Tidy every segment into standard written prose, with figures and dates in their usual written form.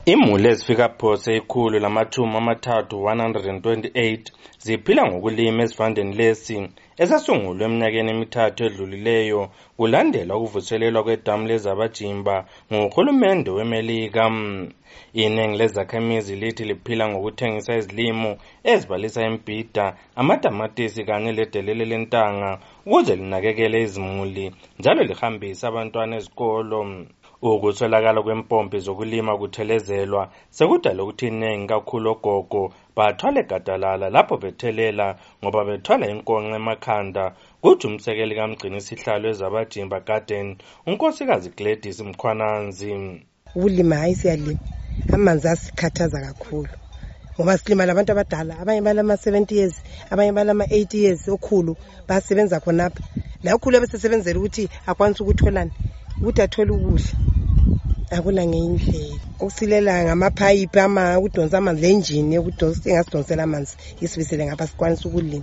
Imuli ezifika phose ikhulu lamathumi amathathu 128 ziphila ngokulima esivandeni lesi esasungulwe eminyakeni emithathu edlulileyo kulandela ukuvuselelwa kwedamu lezabajimba nguhulumende weMelika. Iningi lezakhamizi lithi liphila ngokuthengisa izilimo ezibalisa imbhida, amatamatisi kanye ledelele lentanga ukuze linakekele izimuli njalo lihambise abantwana ezikolo. Ukuswelakala kwempompi zokulima kuthelezelwa sekudala ukuthi iningi kakhulu ogogo bathwale gadalala lapho bethelela ngoba bethwala inkonxa emakhanda. Kuthi umsekeli kamgcini isihlalo ezabajimba garden unkosikazi Gladys Mkhwananzi. Ukulima hayi siyalima, amanzi asikhathaza kakhulu ngoba silima labantu abadala, abanye balama 70 years, abanye balama 80 years, okhulu basebenza khonapha. La okhulu besesebenzela ukuthi akwanisa ukutholana ukuthi athole ukudla. Akuna ngendlela ukusilela ngamapipe ukudonsa amanzi engine ukudonsa engasidonsela amanzi isibisele ngapha sikwanisa ukulima.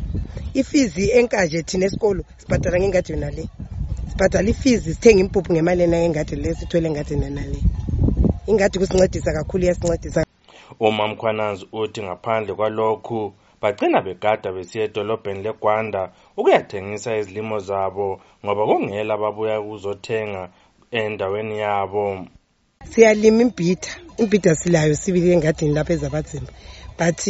Ifizi enkaje thina esikolo sibhadala ngengadi yona le, sibhadala ifizi sithenga impuphu ngemali ena engadi le sithole engadi nena le. Ingadi kusincedisa kakhulu, yasincedisa. Uma Mkhwananzi uthi ngaphandle kwalokhu bagcina begada besiya edolobheni leGwanda ukuyathengisa izilimo zabo ngoba kungela babuya ukuzothenga endaweni yabo. Siyalima imbhida silayo sibili engadini lapha ezabadzimba, but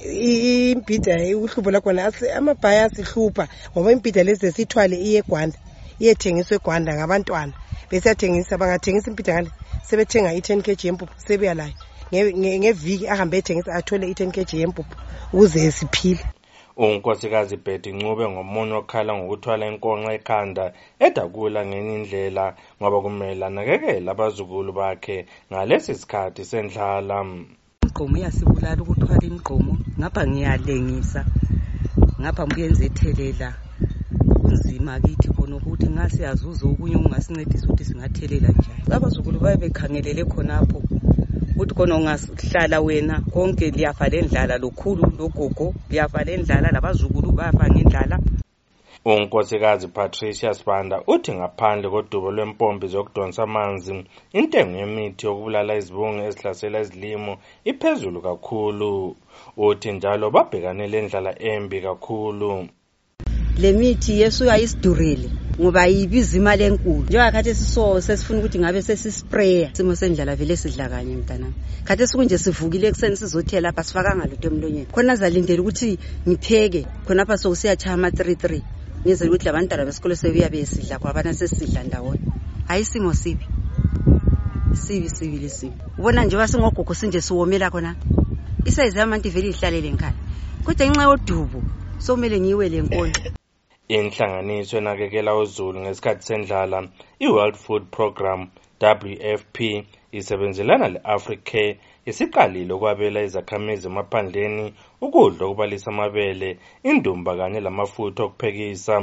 imbhida uhlupho lakhona amabhaya sihlupha ngoba imbhida lezi sithwale iye eGwanda, iyethengiswa eGwanda ngabantwana bese yathengisa. Bangathengisa imbhida ngale sebethenga i10 kg yempuphu sebeya layo ngeviki ahambe ethengisa athole i10 kg yempuphu ukuze siphile. Unkosikazi Betty Ncube ngomunye okhala ngokuthwala inkonxa ekhanda edakula ngenye indlela ngoba kumele anakekele abazukulu bakhe ngalesi sikhathi sendlala. Ingqomo yasibulala ukuthwala ingqomo, ngapha ngiyalengisa, ngapha mbuyenze ethelela. Kunzima kithi khona ukuthi ngasiyazuza okunye ungasincedisa ukuthi singathelela njani. Abazukulu baye bekhangelele khonapho ukuthi khona ungahlala wena konke liyafa lendlala, lokhulu logogo liyafa lendlala, labazukulu bayafa ngendlala. Unkosikazi Patricia Sibanda uthi ngaphandle kodubo lwempompi zokudonsa amanzi, intengo yemithi yokubulala izibungu ezihlasela izilimo iphezulu kakhulu. Uthi njalo babhekane lendlala embi kakhulu. Le mithi yesu ayisidurele ngoba ibiza imali enkulu. Njengoba khathi sesifuna ukuthi ngabe sesisprayer, simo sendlala vele sidla kanye mntana. Khathi sikunje sivukile ekseni sizothela lapha sifakanga lutho emlonyeni. Khona zalindela ukuthi ngipheke khonapha sokusiyachaya ama 33. Ngeze ukuthi labantwana besikole sebeya besidla kwabana sesidla ndawona. Ayisimo sibi. Sibi. Ubona nje wasingogogo sinje siwomela khona. Isize yamanti vele ihlalele ekhaya. Kodwa inxa yodubo somele ngiwele enkonxa. Inhlanganiso enakekela uZulu ngesikhathi sendlala, iWorld Food Program WFP, isebenzelana leAfricare isiqalile ukwabela izakhamizi emaphandleni ukudla okubalisa amabele, indumba kanye lamafutha okuphekisa.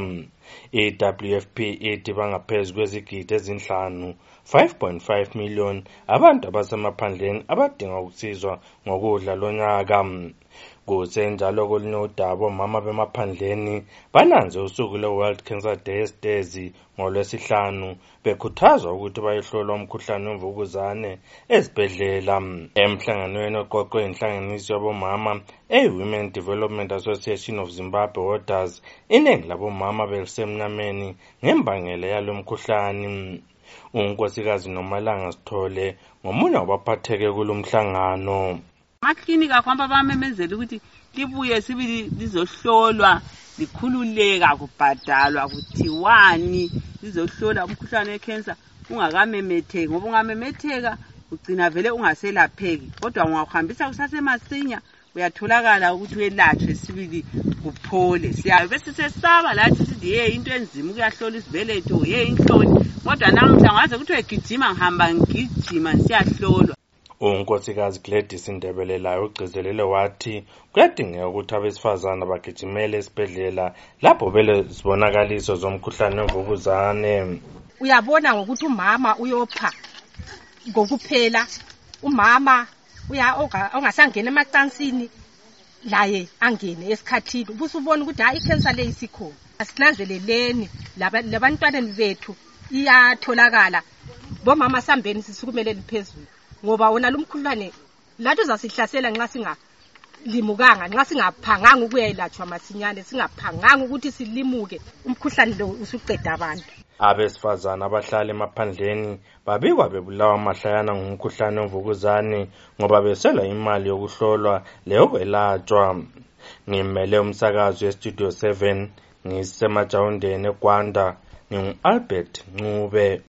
IWFP ithi bangaphezulu kwezigidi ezinhlanu 5.5 million abantu abasemaphandleni abadinga ukusizwa ngokudla lonyaka. Kusenjalo kolunye udaba omama bemaphandleni bananze usuku le-World Cancer Day esitezi ngoLwesihlanu bekhuthazwa ukuthi bayehlolwa umkhuhlane wemvukuzane ezibhedlela. Emhlanganweni oqoqwe inhlanganiso yabomama Women Development Association of Zimbabwe Orders, iningi labomama belisemnyameni ngembangela yalo mkhuhlane. Unkosikazi Nomalanga Sithole ngomunye wabaphatheke kulomhlangano. Maklinika kwamba bamemezela ukuthi libuye sibili lizohlolwa, likhululeka kubhadalwa kuthiwani lizohlola umkhuhlane wecancer ungakamemetheki, ngoba ungamemetheka ugcina vele ungaselapheki, kodwa ungahambisa kusasemasinya uyatholakala ukuthi welatshwe sibili kuphole. Siyabe sisesaba lathi sithi into enzima ukuyahlola isibeletho, inhloni, kodwa namhla ngaze ukuthi wegijima ngihamba ngigijima siyahlolwa. Unkosikazi Gladys Ndebelelayo ugcizelele wathi kuyadingeka ukuthi abesifazana bagijimele esibhedlela lapho vele zibonakaliso zomkhuhlane wemvukuzane. Uyabona ngokuthi umama uyopha ngokuphela, umama ongasangena emacansini laye angene esikhathini, ubusubona ukuthi hayi icancer le isikhona. Asinanzeleleni labantwana bethu iyatholakala, bomama sambeni sisukumele liphezulu. ngoba wona lo mkhuhlane lathi uzasihlasela nxa singalimukanga, nxa singaphanganga ukuyelatshwa masinyane, singaphanganga ukuthi silimuke umkhuhlane lo usuqeda abantu. Abesifazana abahlala emaphandleni babikwa bebulawa mahlayana ngumkhuhlane wemvukuzane ngoba besela imali yokuhlolwa leyokwelatshwa. Ngimele umsakazo weStudio 7 ngisemajawundeni eGwanda, ngingu-Albert Ncube.